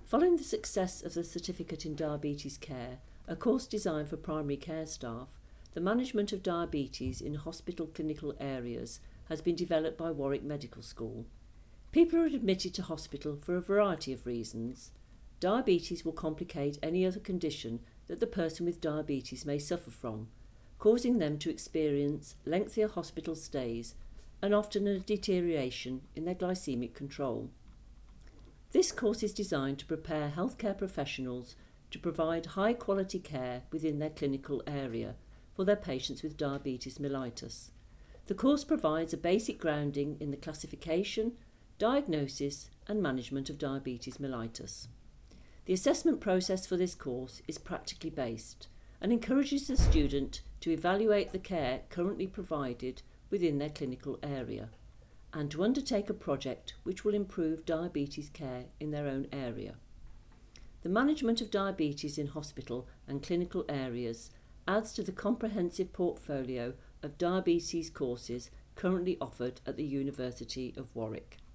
Following the success of the Certificate in Diabetes Care, a course designed for primary care staff, the management of diabetes in hospital clinical areas has been developed by Warwick Medical School. People are admitted to hospital for a variety of reasons. Diabetes will complicate any other condition that the person with diabetes may suffer from, causing them to experience lengthier hospital stays and often a deterioration in their glycemic control. This course is designed to prepare healthcare professionals to provide high-quality care within their clinical area for their patients with diabetes mellitus. The course provides a basic grounding in the classification, diagnosis and management of diabetes mellitus. The assessment process for this course is practically based and encourages the student to evaluate the care currently provided within their clinical area and to undertake a project which will improve diabetes care in their own area. The management of diabetes in hospital and clinical areas adds to the comprehensive portfolio of diabetes courses currently offered at the University of Warwick.